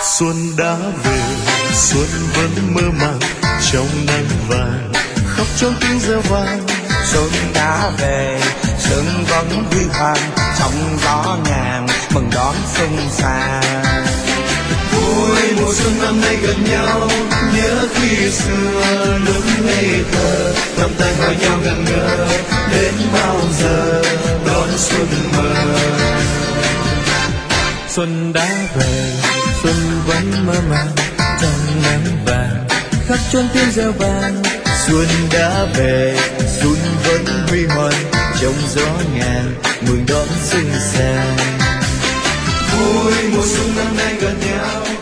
Xuân đã về, xuân vẫn mơ màng trong nắng vàng, khóc trong tiếng reo vang. Xuân đã về, xuân vẫn huy hoàng trong gió ngàn, mừng đón xuân sang. Vui mùa xuân năm nay gần nhau, nhớ khi xưa lúc ngây thơ, nắm tay hỏi nhau ngẩn ngơ, đến bao giờ đón xuân mơ. Xuân đã về, xuân vẫn mơ màng trong nắng vàng, khắp chốn tiếng reo vang. Xuân đã về, xuân vẫn huy hoàng trong gió ngàn, mừng đón xuân sang. Vui mùa xuân năm nay gần nhau.